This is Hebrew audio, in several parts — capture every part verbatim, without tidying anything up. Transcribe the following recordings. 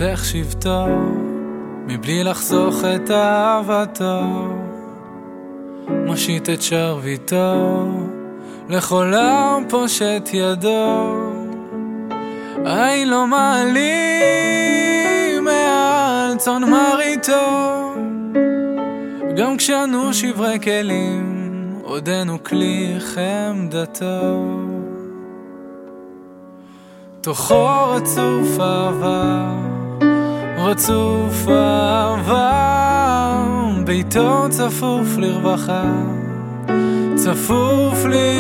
חותך שבטו מבלי לחסוך את אהבתו, מושיט את שרביטו לכל העם פושט ידו. אין לו מעלים מעל צאן מרעיתו, גם כשאנו שברי כלים עודנו כלי חמדתו. תוכו רצוף אהבה, רצוף אהבה, ביתו צפוף לרווחה, צפוף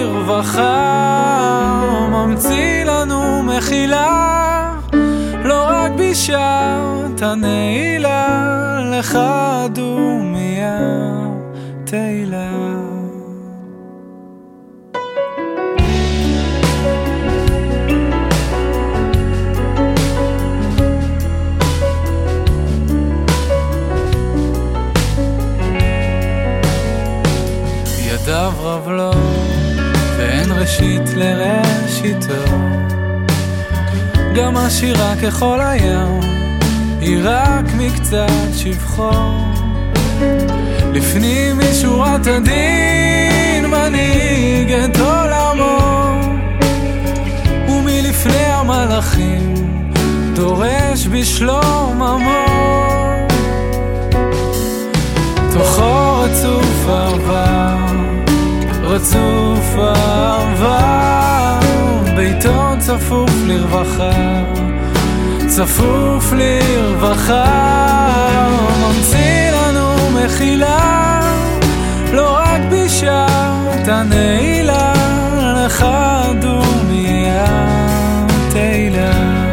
לרווחה, ממציא לנו מחילה, לא רק בשעת הנעילה, לך דומיה תהילה. ידיו רב לו ואין ראשית לראשיתו, גם השירה ככל הים היא רק מקצת שבחו. לפנים משורת הדין מנהיג את עולמו, ומלפני המלאכים דורש בשלום עמו. תוכו רצוף אהבה, רצוף אהבה, ביתו צפוף לרווחה, צפוף לרווחה, ממציא לנו מחילה, לא רק בשעת הנעילה, לך דומיה תהילה.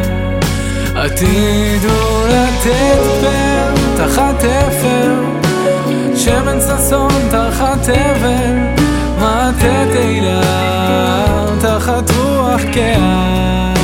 עתידו לתת פר תחת אפר, שמן ששון תחת אבל, מטה תהילה תחת רוח קאה.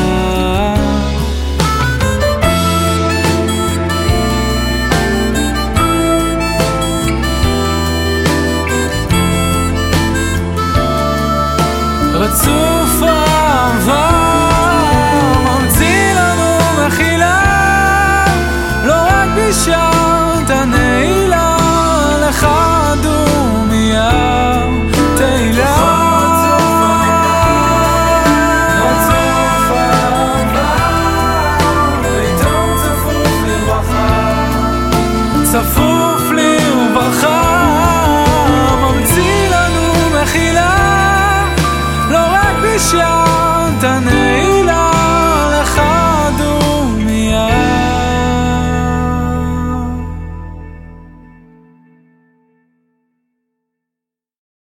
רצוף אהבה, ממציא לנו מחילה, לא רק בשעת הנעילה, לך דומיה תהילה. רצוף אהבה, ביתו צפוף לרווחה, צפוף